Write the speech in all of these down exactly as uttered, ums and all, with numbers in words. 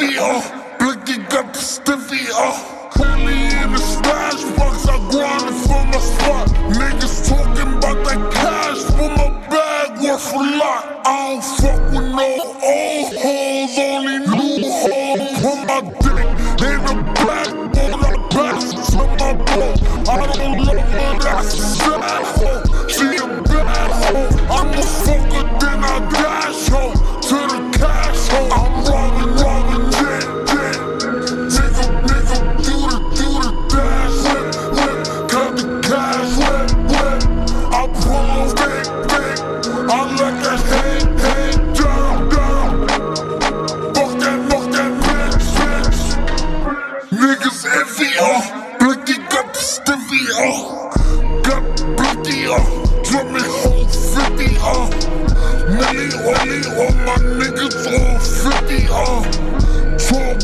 iffy, uh. Blicky got the stiffy, uh. Only in the stash box, I grinded for my spot. Niggas talking about that cash for my bag worth a lot. I don't fuck with no old hoes, only new hoes. Put my dick in the black hole, I pass to my boat. I don't love her, that's a sad hoe. She a bad hoe. I'm a fucker, then I dash hoe to the cash hoe. I'm robbing, robbing, yeah, yeah. Nigga, nigga, do the, do the dash, whip, whip, cut the cash, whip, whip. I pull on big, big. I let that head, head down, down. Fuck that, fuck that bitch, bitch. Niggas iffy, uh. Blicky got the stiffy, uh. Got blicky, uh. Drumming whole fifty, uh. Millie, only all my niggas all fifty, uh. Trump,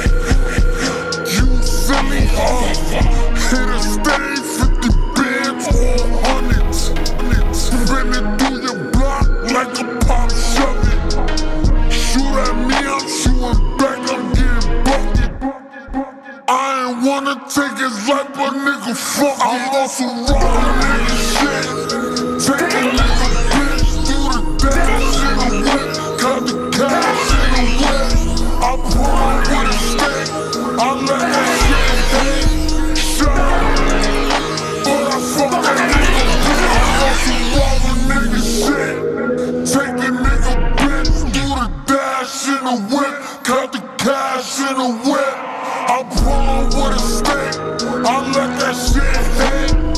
you silly, uh. Hit a stay, fifty bands, all hundreds. Spin it through your block like a pop shove it. Shoot at me, I'm shooting back, I'm getting bucket. I ain't wanna take his life, but nigga, fuck it. I'm also robbing nigga shit. Take a nigga bitch through the dash in the whip. Cut the cash in the whip. I pull up with a stick. I let that shit hit. Shut up. But I fuck that nigga bitch. I'm also robbing nigga shit. Take a nigga bitch through the dash in the whip. Cut the cash in the whip. I pull up with a stick. I let that shit hit.